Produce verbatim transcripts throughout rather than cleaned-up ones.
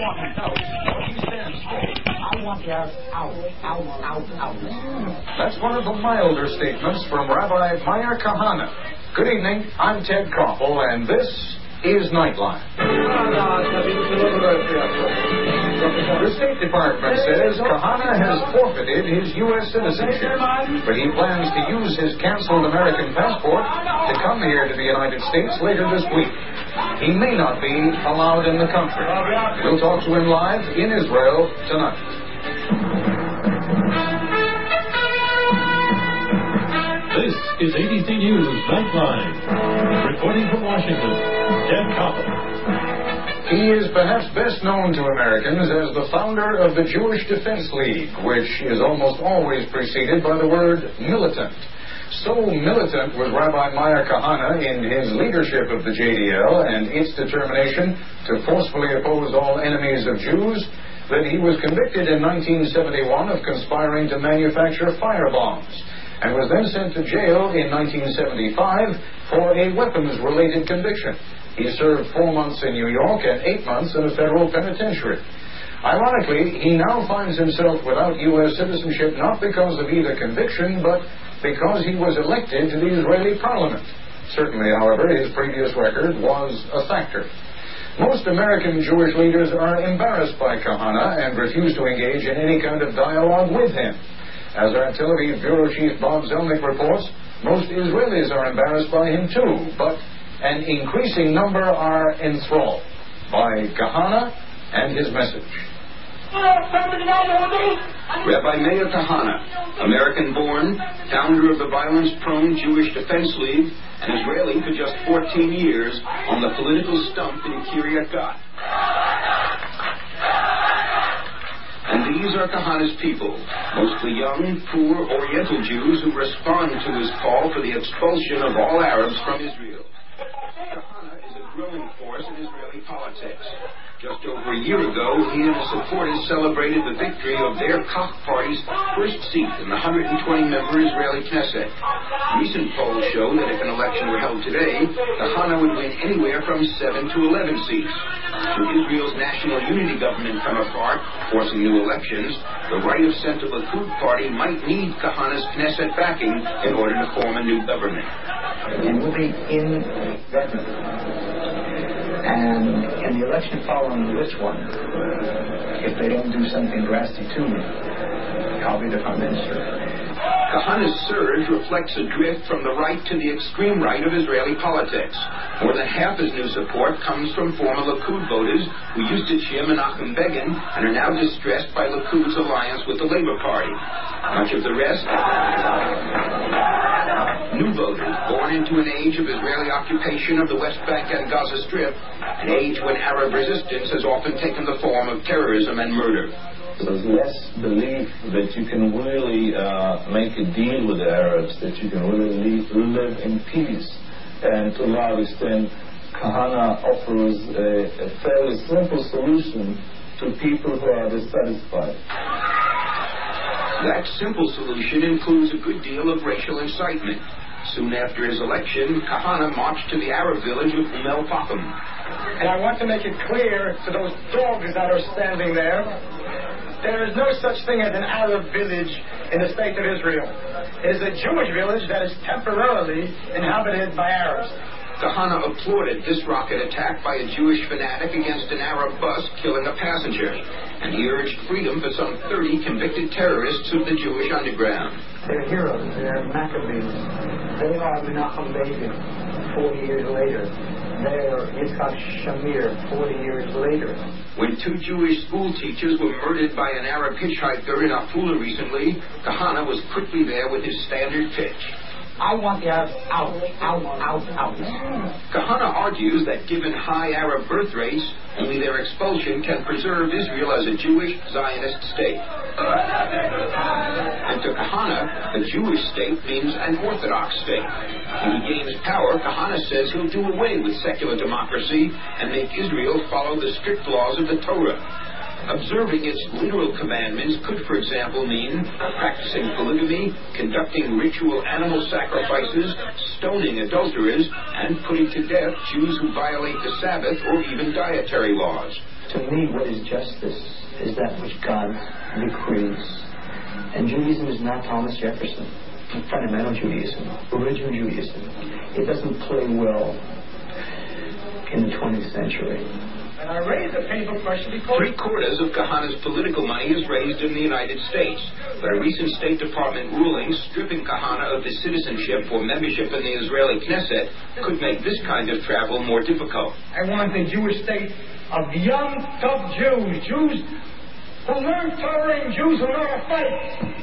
want him out. He stands straight. I want you out, out, out, out, out. That's one of the milder statements from Rabbi Meir Kahane. Good evening. I'm Ted Koppel, and this is Nightline. The State Department says Kahane has forfeited his U S citizenship, but he plans to use his canceled American passport to come here to the United States later this week. He may not be allowed in the country. We'll talk to him live in Israel tonight. This is A B C News Nightline. Reporting from Washington, Ted Koppel. He is perhaps best known to Americans as the founder of the Jewish Defense League, which is almost always preceded by the word militant. So militant was Rabbi Meir Kahane in his leadership of the J D L and its determination to forcefully oppose all enemies of Jews that he was convicted in nineteen seventy-one of conspiring to manufacture firebombs, and was then sent to jail in nineteen seventy-five for a weapons-related conviction. He served four months in New York and eight months in a federal penitentiary. Ironically, he now finds himself without U S citizenship not because of either conviction, but because he was elected to the Israeli parliament. Certainly, however, his previous record was a factor. Most American Jewish leaders are embarrassed by Kahane and refuse to engage in any kind of dialogue with him. As our Tel Aviv Bureau Chief Bob Zelnick reports, most Israelis are embarrassed by him too, but an increasing number are enthralled by Kahane and his message. Rabbi Meir Kahane, American-born, founder of the violence-prone Jewish Defense League, and Israeli for just fourteen years on the political stump in Kiryat Gat. And these are Kahane's people, mostly young, poor, Oriental Jews who respond to his call for the expulsion of all Arabs from Israel. Kahane is a growing force in Israeli politics. Just over a year ago, he and his supporters celebrated the victory of their Kach party's first seat in the one hundred twenty member Israeli Knesset. Recent polls show that if an election were held today, Kahane would win anywhere from seven to eleven seats. Should Israel's national unity government come apart, forcing new elections, the right of center Likud party might need Kahane's Knesset backing in order to form a new government. And we'll be in government. And in the election following this one, if they don't do something drastic to me, I'll be the prime minister. Kahane's surge reflects a drift from the right to the extreme right of Israeli politics. More than half his new support comes from former Likud voters who used to cheer Menachem Begin and are now distressed by Likud's alliance with the Labour Party. Much of the rest, new voters born into an age of Israeli occupation of the West Bank and Gaza Strip, an age when Arab resistance has often taken the form of terrorism and murder. There's less belief that you can really uh, make a deal with the Arabs, that you can really live in peace. And to a large extent, Kahane offers a, a fairly simple solution to people who are dissatisfied. That simple solution includes a good deal of racial incitement. Soon after his election, Kahane marched to the Arab village of Umm el-Fahim. And I want to make it clear to those dogs that are standing there, there is no such thing as an Arab village in the state of Israel. It is a Jewish village that is temporarily inhabited by Arabs. Kahane applauded this rocket attack by a Jewish fanatic against an Arab bus killing a passenger, and he urged freedom for some thirty convicted terrorists of the Jewish underground. They're heroes. They're Maccabees. They are Menachem Begin forty years later. They're Yitzhak Shamir forty years later. When two Jewish school teachers were murdered by an Arab hitchhiker in Afula recently, Kahane was quickly there with his standard pitch. I want you out, out, out, out, out. Kahane argues that given high Arab birth rates, only their expulsion can preserve Israel as a Jewish Zionist state. And to Kahane, a Jewish state means an Orthodox state. When he gains power, Kahane says he'll do away with secular democracy and make Israel follow the strict laws of the Torah. Observing its literal commandments could, for example, mean practicing polygamy, conducting ritual animal sacrifices, stoning adulterers, and putting to death Jews who violate the Sabbath or even dietary laws. To me, what is justice is that which God decrees. And Judaism is not Thomas Jefferson, fundamental Judaism, original Judaism. It doesn't play well in the twentieth century. And I raised the painful question because... Three quarters of Kahana's political money is raised in the United States, but a recent State Department ruling stripping Kahana of his citizenship for membership in the Israeli Knesset could make this kind of travel more difficult. I want a Jewish state of young, tough Jews, Jews who learn Torah and Jews who know how to fight.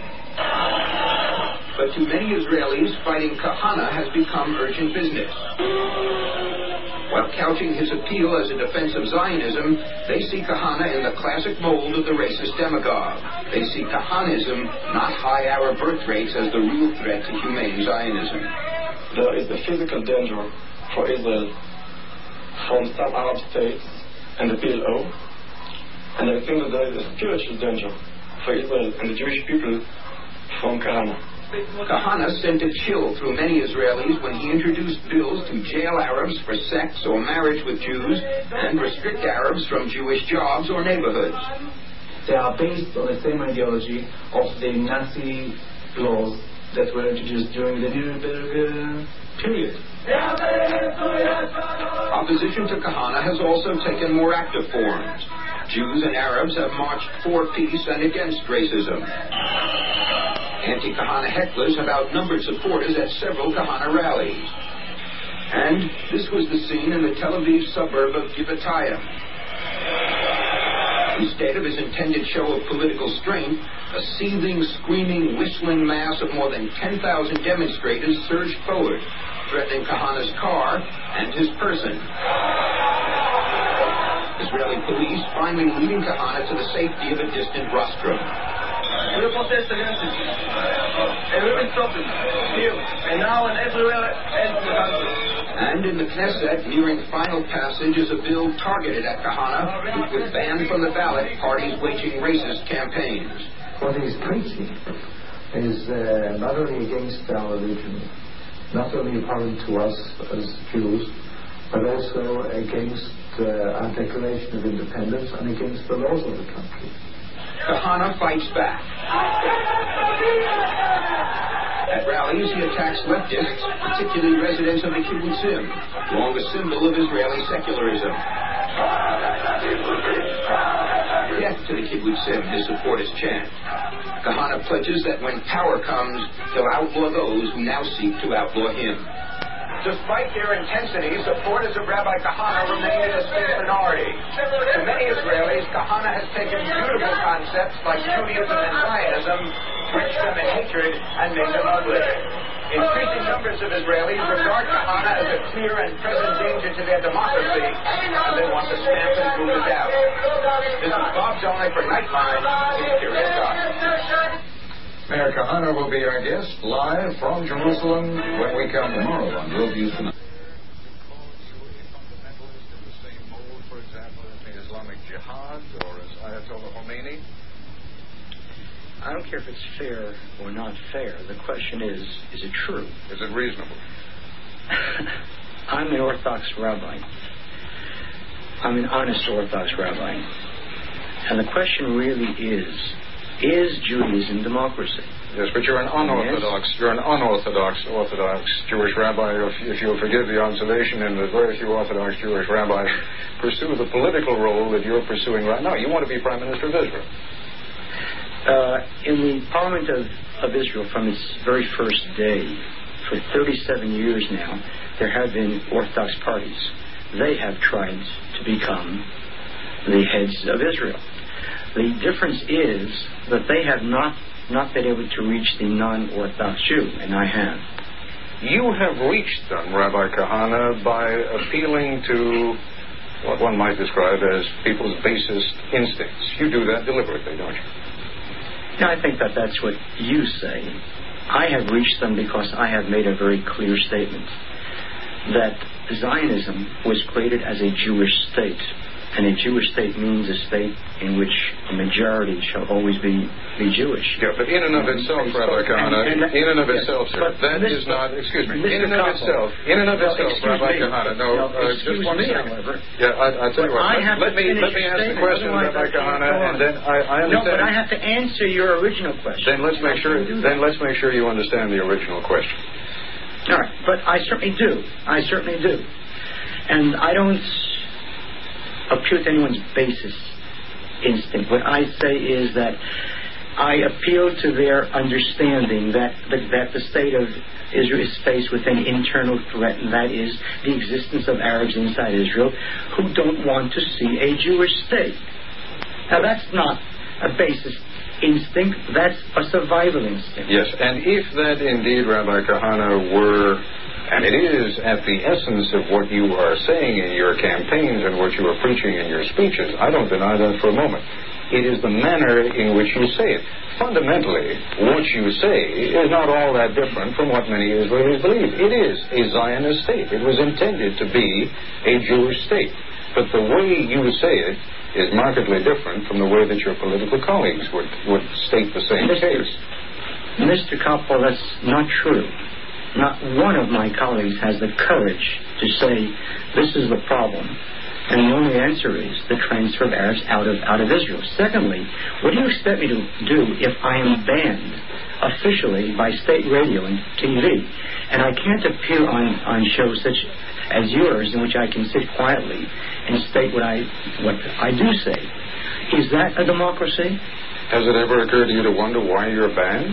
But to many Israelis, fighting Kahana has become urgent business. While couching his appeal as a defense of Zionism, they see Kahana in the classic mold of the racist demagogue. They see Kahanism, not high Arab birth rates, as the real threat to humane Zionism. There is a physical danger for Israel from some Arab states and the P L O, and I think that there is a spiritual danger for Israel and the Jewish people from Kahana. Kahana sent a chill through many Israelis when he introduced bills to jail Arabs for sex or marriage with Jews and restrict Arabs from Jewish jobs or neighborhoods. They are based on the same ideology of the Nazi laws that were introduced during the Nuremberg period. Opposition to Kahana has also taken more active forms. Jews and Arabs have marched for peace and against racism. Anti-Kahana hecklers have outnumbered supporters at several Kahana rallies. And this was the scene in the Tel Aviv suburb of Givatayim. Instead of his intended show of political strength, a seething, screaming, whistling mass of more than ten thousand demonstrators surged forward, threatening Kahana's car and his person. Israeli police finally leading Kahana to the safety of a distant rostrum. We'll protest against it. And we will stop it. Here. And now and everywhere else in the country. And in the Knesset, nearing final passage, is a bill targeted at Kahana, which would ban from the ballot parties waging racist campaigns. What he's preaching is uh, not only against our religion, not only abhorrent to us as Jews, but also against uh, our Declaration of Independence and against the laws of the country. Kahana fights back. At rallies, he attacks leftists, particularly residents of the kibbutzim, long a symbol of Israeli secularism. Death to the kibbutzim, his supporters chant. Kahana pledges that when power comes, he'll outlaw those who now seek to outlaw him. Despite their intensity, supporters of Rabbi Kahana remain in a state minority. To many Israelis, Kahana has taken beautiful concepts like Judaism and Zionism, drenched them in hatred, and made them ugly. Increasing numbers of Israelis regard Kahana as a clear and present danger to their democracy, and they want to stamp and root it out. This is Bob Zolnick for Nightline in Kiryat Gat. Mayor Kahana will be our guest live from Jerusalem when we come tomorrow on Worldview Tonight. Fundamentalist in the same mold, for example, as the Islamic Jihad or as Ayatollah Khomeini? I don't care if it's fair or not fair. The question is, is it true? Is it reasonable? I'm an Orthodox rabbi. I'm an honest Orthodox rabbi. And the question really is, is Judaism democracy? Yes, but you're an unorthodox, yes. you're an unorthodox Orthodox Jewish rabbi. If, if you'll forgive the observation, and the very few Orthodox Jewish rabbis pursue the political role that you're pursuing right now. You want to be Prime Minister of Israel. Uh, in the Parliament of, of Israel, from its very first day, for thirty-seven years now, there have been Orthodox parties. They have tried to become the heads of Israel. The difference is that they have not, not been able to reach the non-Orthodox Jew, and I have. You have reached them, Rabbi Kahana, by appealing to what one might describe as people's basest instincts. You do that deliberately, don't you? Yeah, I think that that's what you say. I have reached them because I have made a very clear statement that Zionism was created as a Jewish state. And a Jewish state means a state in which a majority shall always be, be Jewish. Yeah, but in and of itself, Rabbi Kahana, in and of yes, itself, sir, that Mister is not, excuse me, Mister in and of Koppel, itself, in and of no, itself, Rabbi me. Kahana, no, no uh, just one me, second. however. Yeah, I, I tell you what, I let, have let me let me ask the question, Rabbi Kahana, and then I, I understand. No, but I have to answer your original question. Then let's make sure. Then let's make sure you understand the original question. All right, but I certainly do. I certainly do, and I don't appeal to anyone's basis instinct. What I say is that I appeal to their understanding that the, that the state of Israel is faced with an internal threat, and that is the existence of Arabs inside Israel who don't want to see a Jewish state. Now, that's not a basis instinct, that's a survival instinct. Yes, and if that indeed, Rabbi Kahana, were, and it is at the essence of what you are saying in your campaigns and what you are preaching in your speeches, I don't deny that for a moment. It is the manner in which you say it. Fundamentally, what you say is not all that different from what many Israelis believe. It is a Zionist state. It was intended to be a Jewish state. But the way you say it is markedly different from the way that your political colleagues would, would state the same Mister case. Mister Koppel, that's not true. Not one of my colleagues has the courage to say, this is the problem. And the only answer is the transfer of Arabs out of out of Israel. Secondly, what do you expect me to do if I am banned officially by state radio and T V? And I can't appear on, on shows such as yours in which I can sit quietly and state what I what I do say. Is that a democracy? Has it ever occurred to you to wonder why you're banned?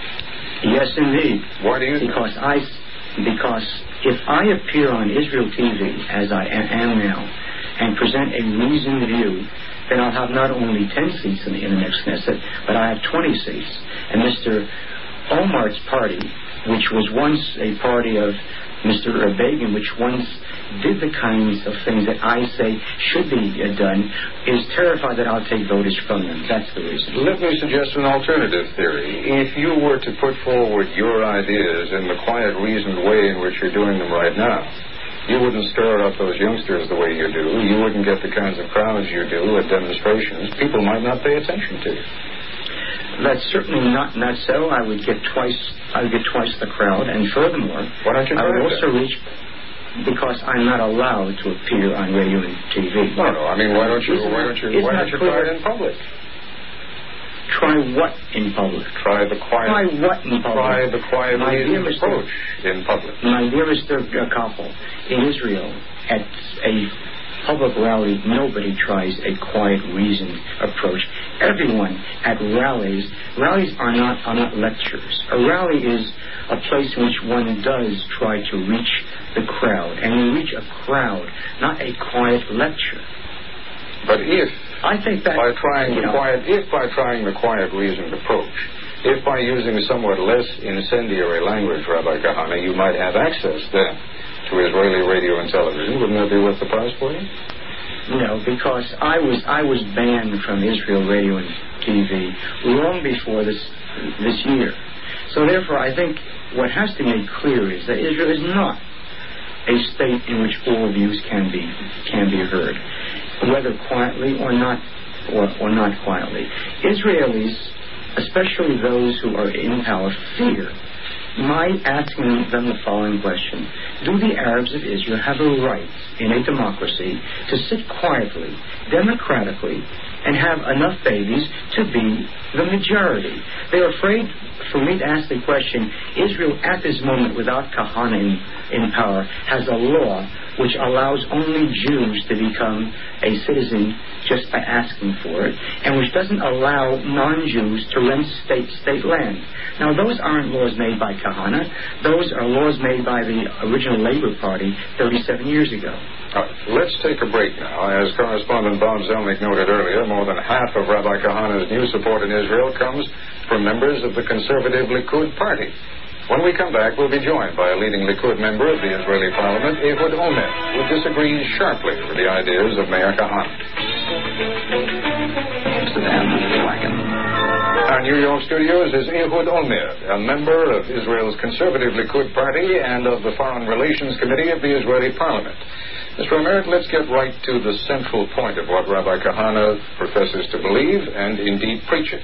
Yes, indeed. Why do you? Because I, because if I appear on Israel T V as I am now and present a reasoned view, then I'll have not only ten seats in the, in the next Knesset, but I have twenty seats. And Mister Omar's party, which was once a party of Mister Begin, which once did the kinds of things that I say should be uh, done, is terrified that I'll take voters from them. That's the reason. Let me suggest an alternative theory. If you were to put forward your ideas in the quiet, reasoned way in which you're doing them right now, you wouldn't stir up those youngsters the way you do. You wouldn't get the kinds of crowds you do at demonstrations. People might not pay attention to you. That's certainly not not so. I would get twice. I would get twice the crowd, and furthermore, why don't you I would also that? reach. Because I'm not allowed to appear on radio and T V. No, no. I mean, why don't you? Why don't you? Why don't you try it in public? Try what in public? Try the quiet. Try what in public? Try the quiet, my dear Mister approach in public. My dear Mister Koppel, in Israel, at a public rally, nobody tries a quiet, reasoned approach. Everyone at rallies, rallies are not are not lectures. A rally is a place in which one does try to reach the crowd, and you reach a crowd, not a quiet lecture. But if I think that by trying the know, quiet, if by trying the quiet, reasoned approach, if by using somewhat less incendiary language, Rabbi Kahana, you might have access then to Israeli radio and television, wouldn't that be worth the price for you? No, because I was I was banned from Israel radio and T V long before this this year. So therefore, I think what has to be made clear is that Israel is not a state in which all views can be can be heard, whether quietly or not or, or not quietly. Israelis, especially those who are in power, fear my asking them the following question: do the Arabs of Israel have a right in a democracy to sit quietly, democratically, and have enough babies to be the majority? They're afraid for me to ask the question. Israel, at this moment, without Kahana in, in power, has a law which allows only Jews to become a citizen just by asking for it, and which doesn't allow non-Jews to rent state state land. Now, those aren't laws made by Kahana. Those are laws made by the original Labor Party thirty-seven years ago. Uh, let's take a break now. As correspondent Bob Zelnick noted earlier, more than half of Rabbi Kahana's new support in Israel comes from members of the conservative Likud party. When we come back, we'll be joined by a leading Likud member of the Israeli parliament, Ehud Olmert, who disagrees sharply with the ideas of Mayor Kahana. Amsterdam, Our our New York studios is Ehud Olmert, a member of Israel's conservative Likud party and of the Foreign Relations Committee of the Israeli Parliament. Mister Olmert, let's get right to the central point of what Rabbi Kahana professes to believe and indeed preaches.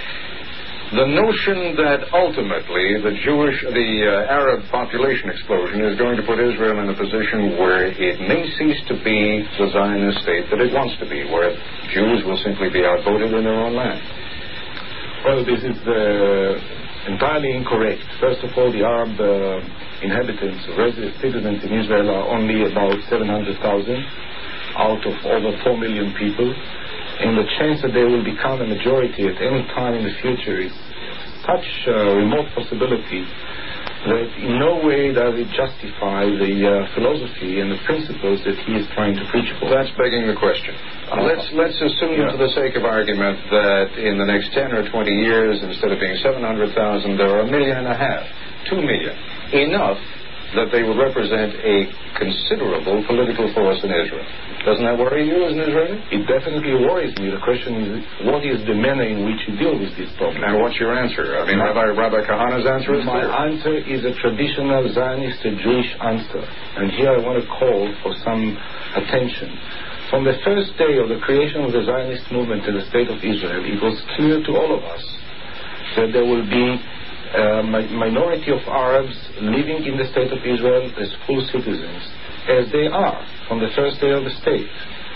The notion that ultimately the Jewish, the uh, Arab population explosion is going to put Israel in a position where it may cease to be the Zionist state that it wants to be, where Jews will simply be outvoted in their own land. Well, this is uh, entirely incorrect. First of all, the Arab uh, inhabitants, resident citizens in Israel are only about seven hundred thousand out of over four million people. And the chance that they will become a majority at any time in the future is such a remote possibility that in no way does it justify the uh, philosophy and the principles that he is trying to preach for. That's begging the question. Uh, let's let's assume, yeah. for the sake of argument, that in the next ten or twenty years, instead of being seven hundred thousand, there are a million and a half, two million, enough that they would represent a considerable political force in Israel. Doesn't that worry you as an Israeli? It definitely worries me. The question is, what is the manner in which you deal with this problem? And what's your answer? I mean, my, Rabbi, Rabbi Kahana's answer is My clear. answer is a traditional Zionist Jewish answer. And here I want to call for some attention. From the first day of the creation of the Zionist movement in the state of Israel, it was clear to all of us that there will be a minority of Arabs living in the state of Israel as full citizens, as they are from the first day of the state.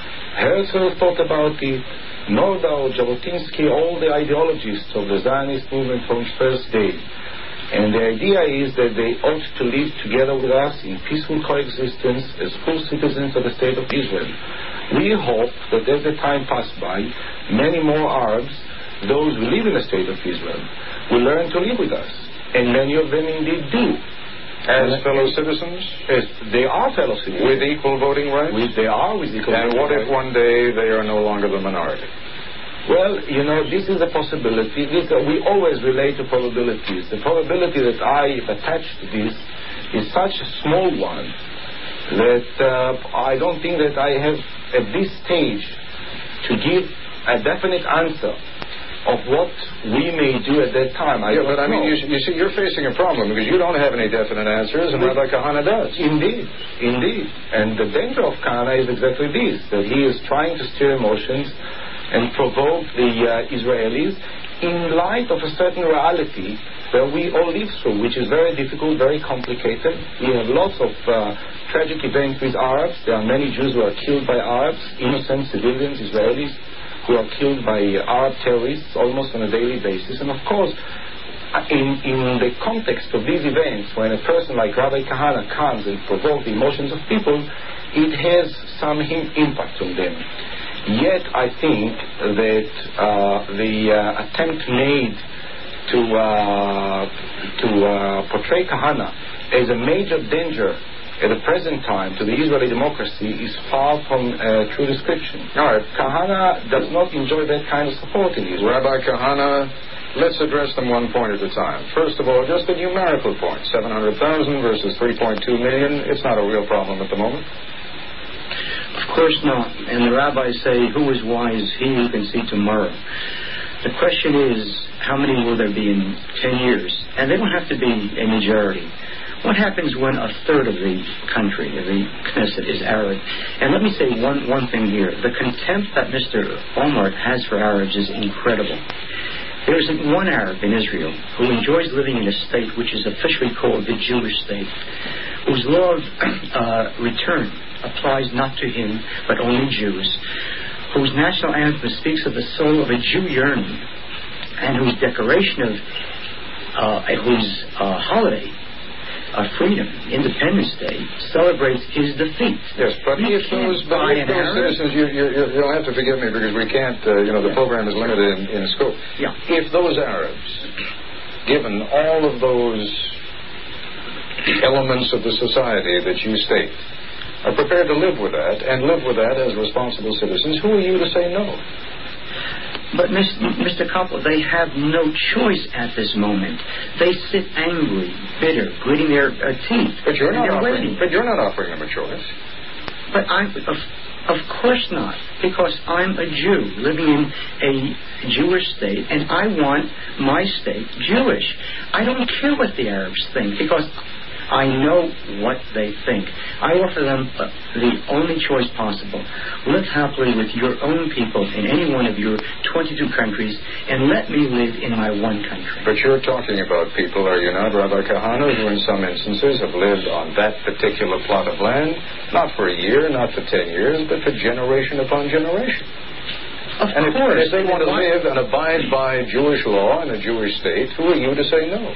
Herzl thought about it, Nordau, Jabotinsky, all the ideologists of the Zionist movement from its first day. And the idea is that they ought to live together with us in peaceful coexistence as full citizens of the state of Israel. We hope that as the time passes by, many more Arabs, those who live in the state of Israel, will learn to live with us. And many of them indeed do. As and fellow citizens? Yes, they are fellow citizens. With equal voting rights? With, they are with equal and voting rights. And what if one day they are no longer the minority? Well, you know, this is a possibility. This, uh, we always relate to probabilities. The probability that I attach to this is such a small one that uh, I don't think that I have at this stage to give a definite answer of what we may do at that time. I yeah, but I mean, you, you see, you're facing a problem because you don't have any definite answers, and Rabbi Kahana does. Indeed, indeed. And the danger of Kahana is exactly this, that he is trying to stir emotions and provoke the uh, Israelis in light of a certain reality that we all live through, which is very difficult, very complicated. We have lots of uh, tragic events with Arabs. There are many Jews who are killed by Arabs, innocent civilians, Israelis, who are killed by Arab terrorists almost on a daily basis. And of course, in, in the context of these events, when a person like Rabbi Kahana comes and provokes the emotions of people, it has some impact on them. Yet I think that uh, the uh, attempt made to, uh, to uh, portray Kahana as a major danger at the present time to the Israeli democracy is far from a true description. All right. Kahana does not enjoy that kind of support in Israel. Rabbi Kahana, let's address them one point at a time. First of all, just the numerical point, seven hundred thousand versus three point two million. It's not a real problem at the moment. Of course not. And the rabbis say, who is wise? He who can see tomorrow. The question is, how many will there be in ten years? And they don't have to be a majority. What happens when a third of the country, of the Knesset, is Arab? And let me say one, one thing here. The contempt that Mister Olmert has for Arabs is incredible. There isn't one Arab in Israel who enjoys living in a state which is officially called the Jewish state, whose law of uh, return applies not to him, but only Jews, whose national anthem speaks of the soul of a Jew yearning, and whose decoration of, uh, whose uh, holiday, Uh, freedom, Independence Day, celebrates his defeat. Yes, but if those, but if those citizens, you, you, you'll have to forgive me because we can't, uh, you know, the yeah. program is limited in, in scope. Yeah. If those Arabs, given all of those elements of the society that you state, are prepared to live with that and live with that as responsible citizens, who are you to say no? But, Mister Koppel, they have no choice at this moment. They sit angry, bitter, gritting their uh, teeth. But you're not offering. Waiting. But you're not offering them a choice. But I, of, Of course not, because I'm a Jew living in a Jewish state, and I want my state Jewish. I don't care what the Arabs think, because I know what they think. I offer them uh, the only choice possible. Live happily with your own people in any one of your twenty-two countries, and let me live in my one country. But you're talking about people, are you not, Rabbi Kahana, who in some instances have lived on that particular plot of land, not for a year, not for ten years, but for generation upon generation. Of and course. If, if they want to live and abide by Jewish law in a Jewish state, who are you to say no?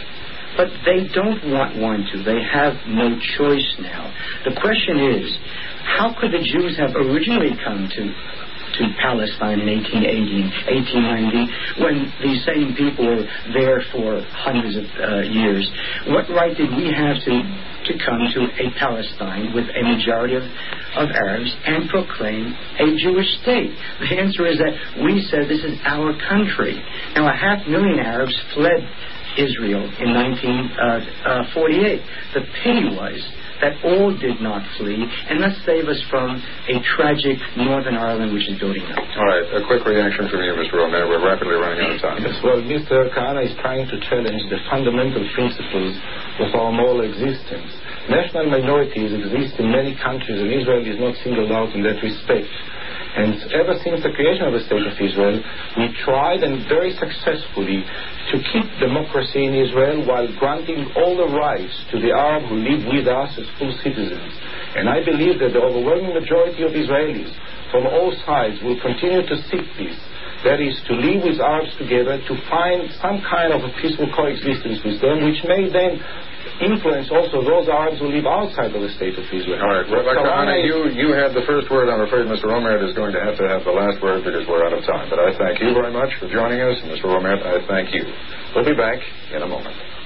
But they don't want one to. They have no choice now. The question is, how could the Jews have originally come to to Palestine in eighteen eighty, eighteen ninety, when these same people were there for hundreds of uh, years? What right did we have to to come to a Palestine with a majority of, of Arabs and proclaim a Jewish state? The answer is that we said this is our country. Now, a half million Arabs fled Israel in nineteen forty-eight. The pity was that all did not flee, and let's save us from a tragic Northern Ireland which is building up. All right, a quick reaction from you, Mister Romer. We're rapidly running out of time. Yes, well, Mister Kahana is trying to challenge the fundamental principles of our moral existence. National minorities exist in many countries, and Israel is not singled out in that respect. And ever since the creation of the State of Israel, we tried, and very successfully, to keep democracy in Israel while granting all the rights to the Arab who live with us as full citizens. And I believe that the overwhelming majority of Israelis from all sides will continue to seek this. That is, to live with Arabs together, to find some kind of a peaceful coexistence with them, which may then influence also those Arabs who live outside of the State of Israel. All right, Rabbi so Kahana, you, you had the first word. I'm afraid Mister Romer is going to have to have the last word because we're out of time. But I thank you very much for joining us. Mister Romer, I thank you. We'll be back in a moment.